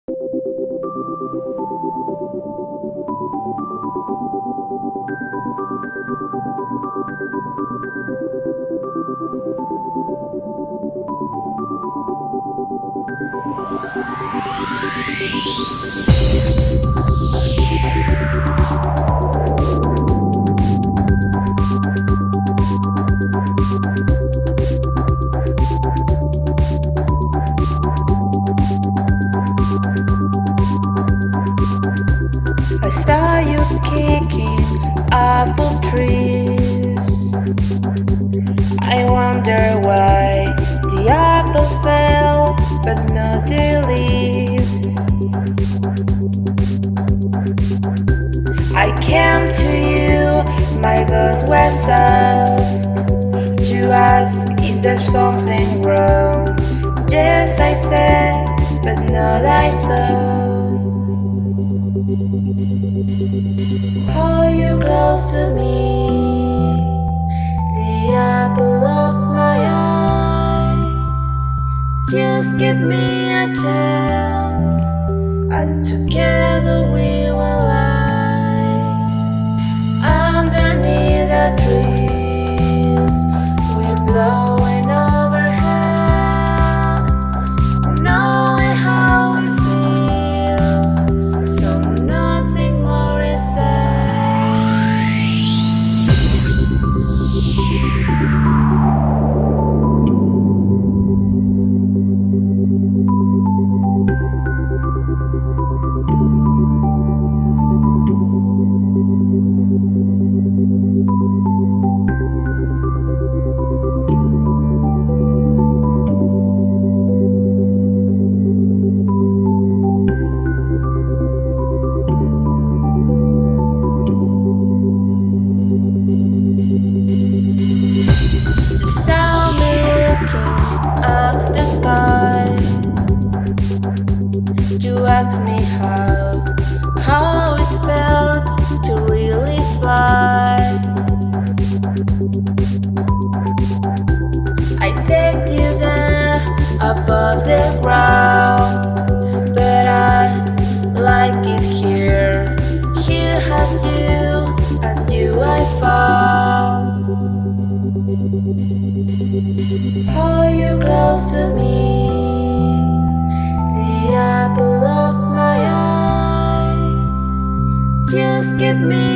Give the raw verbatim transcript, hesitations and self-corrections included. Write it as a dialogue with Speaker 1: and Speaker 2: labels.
Speaker 1: I saw you kicking apple trees. I wonder why the apples fell, but not the leaves. I came to you, my voice was soft, to ask, is there something wrong? Yes, I said, but not out loud. Hold you close to me, the apple of my eye. Just give me a chance, and together we will lie underneath the trees. We're blowing overhead, knowing how we feel, so nothing more is said. Saw me looking at the sky. You asked me how, how it felt to really fly. I take you there above the ground, but I like it here. Here has you, and you I found. Hold you close to me, the apple of my eye. Just give me